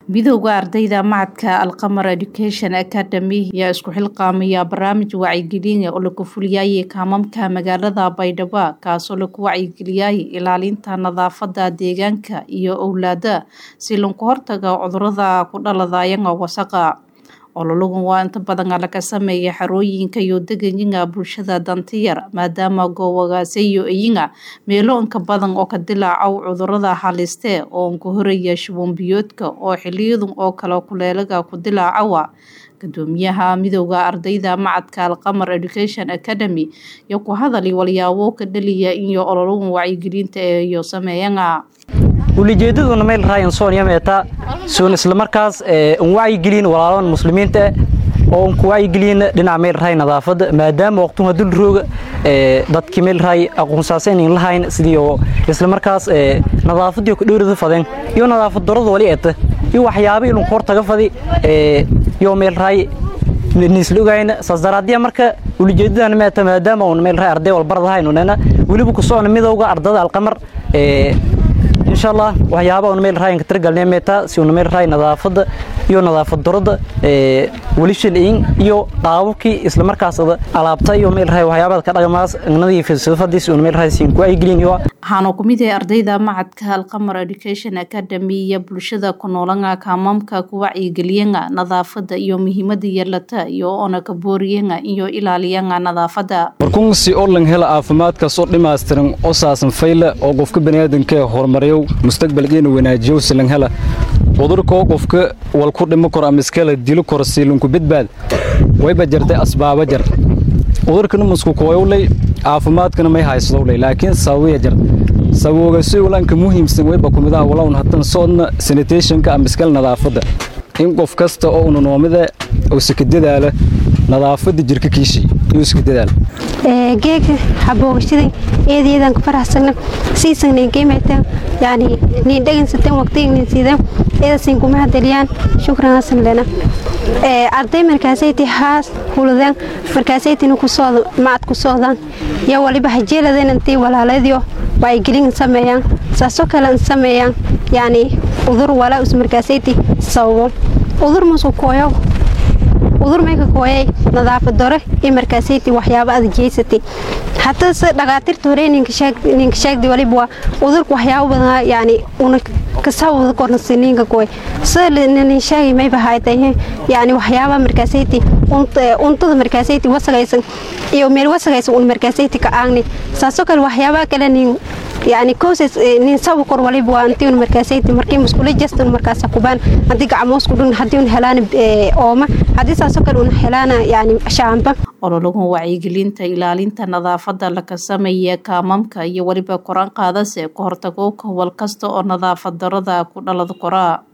midowga ardayda macadka Alqamar Education Academy ayaa isku xilqaamaya barnaamij wacyigelin oo lagu fuliyay kaamamka magaalada Baydhabo kaasoo lagu wacyigeliyay ilaalinta nadaafadda deegaanka iyo awlaadda si loo hortago cudurrada ku dhalada wasaqda. Ololahan waa inta badan laga sameeyaa xarooyinka iyo deegaanka bulshada dantiyar maadaama goobahaasi yihiin meelo inka badan oo ka dilaaca cudurrada halista oo ku horreeya shuban biyoodka oo xilliyadan oo kala kuleelaga ku dilaaca. Gudoomiyaha midowga ardayda macadka Alqamar Education Academy iyo ku hadalay walyaabo ka dhaliya in ololahan wacyigelinta ay sameeyaan. ulijeedaduna meel raayan Soomaaliya meeta soon isla markaas wacyigelin walaalahan muslimiinta oo ku wacyigelin dhinaca meel raay nadaafada maadaama waqtiga dul rooga dadkii meel raay aqoonsaaseen in lahayn sidii isla markaas nadaafadii ku dhowrada fadeen iyo nadaafad darrada wali eeta iyo waxyaabo inuu hortaga fadi iyo meel raay nislugayn saasdaraadiya marka ulijeedadan meeta maadaama uu meel raay arday walbaradahay inuu waliba ku soo midowga ardayda Alqamar إن شاء الله وحيابا ونميل راي كترجل نيمتا سي ونميل راي نظافة يو نظافة درد وليش الإين يو قاوكي إسلام مركز علابتا يو ميل راي وحيابا كذا جماس نظيف الصفة دي سي ونميل راي سين كوي جلين يو waxaanu ku mid ardayda macadka Alqamar Education Academy iyo bulshada ku noolanga kaamamka ku wacyigeliyana nadaafadda iyo muhiimadda yeelata iyo ona ka booriyana iyo ilaaliyana nadaafadda markuu si orlan hela caafimaadka soo dhameystiran oo saasan fayla oo qofka bani'aadamka horumariyo mustaqbalkiina wanaajiyo silan hela cudurka qofka wal ku dhimo karo ama iskala dilo karo silinku badbaad way bajartay asbaaba jar cudurkana musku kooyolay caafimaadkana may haysto laakiin sawiya jar sababta si ulanka muhiimsan way ba kumida walaal hatan soodna sanitationka ama iskala nadaafadda in qof kasta oo noomida oo si kadadaala nadaafadda jirka kiishi iyo si kadadaala geeg xaboogashada eedeedan ku faraxsan siisan geemata yani ni dhagan satan waqtiga sida eedasin kuma hadaliyaan shukran hasan lana arday markaasayti haas huludan markaasayti ku soo maad ku soodaan ya waliba hajeeladan intii walaaladiyo way gelin sameeyaan saaso kala sameeyaan yani udur wala us markaasayti sawbo udur musu kooyo udur meeka kooyay nadaafad dore ee markaasayti waxyaabo aad jeysatay hatta dhaqaatiirta horeeninka sheegdi waliba udur waxyaabo badan yani una ka sawdo kornasiinka kooy saleen sheegay may bahaaytay yani waxyaabo markaasayti untada markaasayti wasagaysan iyo meel wasagaysan un markaasayti ka aagni saaso kale waxyaabo kale nin يعني كوسس نسوي كرولي بوانتيون مركزيتي مركي مسؤولية جست المركز كوبان هدي قاموس كلون هديون هلان أوما هدي ساسكرون هلانا يعني شامبا ololahan wacyigelinta ilaalinta nadaafadda la ka sameeyo kaamamka iyo waliba Quraan qaadase ka hortago wal kasta oo nadaafad darrada ku dhalada kora